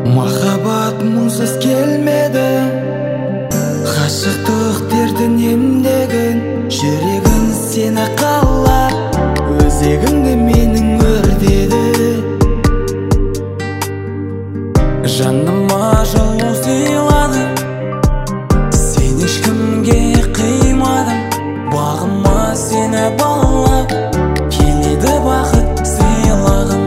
Махаббат мұңсыз келмеді, ғашықтық дертін емдеген. Жүрегім сені қалап, өзегімді менің өртеді. Жаныма жылу сыйладың, сен ешкімге қимадың. Бағыма сені балап, келеді бақыт сыйлағым.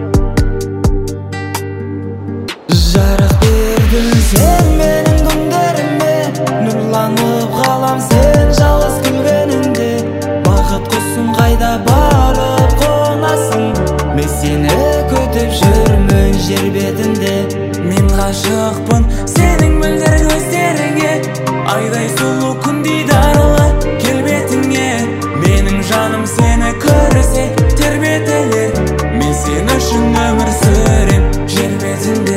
Жарық бердің сен менің күндеріме, нұрланып қалам сен жалғыз күлгеніңде. Бақыт құсым қайда барып қонасың, мен сені күтіп жүрмін жер бетінде. Мен ғашықпын сенің мөлдір көздеріңе, айдай сұлу күндей дарлы келбетіңе. Менің жаным сені көрсе тербетілер, мен сен үшін өмір сүрем жер бетінде.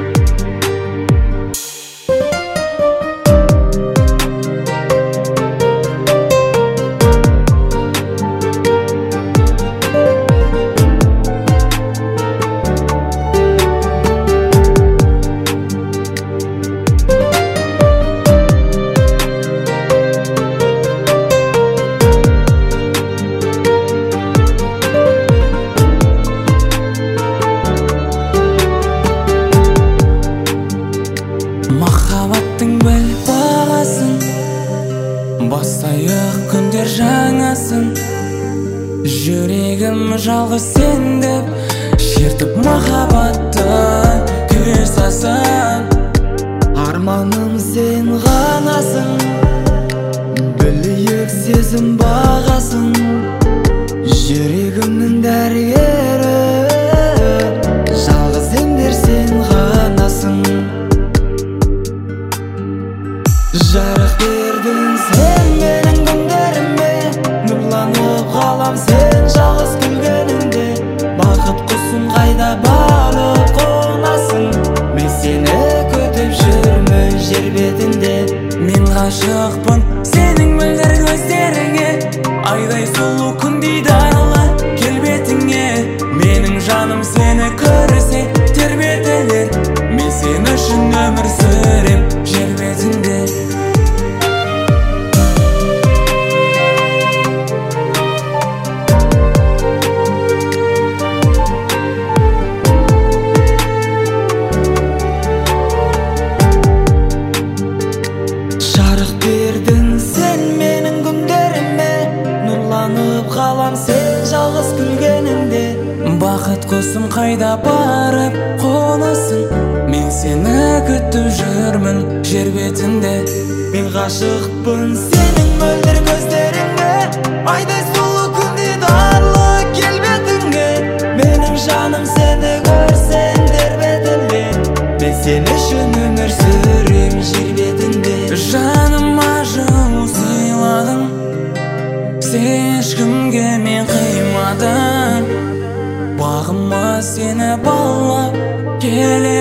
Махаббаттың біл бағасын, бастайық күндер жаңасын. Жүрегім жалғыз сен деп шертіп махаббаттың күресасын. Арманым сен ғанасың, білейік сезім бағасын. Жүрегімнің дәрігері, жалғыз емдер сен ғанасың. Жарық бердің сен менің күндеріме, нұрланып қалам сен жалғыз күлгеніңде. Бақыт құсым қайда барып қонасың, мен сені күтіп жүрмін жер бетінде. Мен ғашықпын сенің мөлдір көздеріңе, айдай сұлу күндей дарлы келбетіңе. Менің жаным сені көрсе тербетілер, мен сен үшін өмір сүрем жер бетінде. Жарық бердің сен менің күндеріме, нұрланып қалам сен жалғыз күлгеніңде. Бақыт құсым қайда барып қонасың, мен сені күтіп жүрмін жер бетінде. Мен ғашықпын сенің мөлдір көздеріңе, айдай сұлу күндей дарлы келбетіңе. Менің жаным сені көрсең тербетілер, мен сен үшін өмір сүрем жер бетінде. Жаныма жылу сыйладың, сен ешкімге мен қимадың. Бағыма сені балап келеді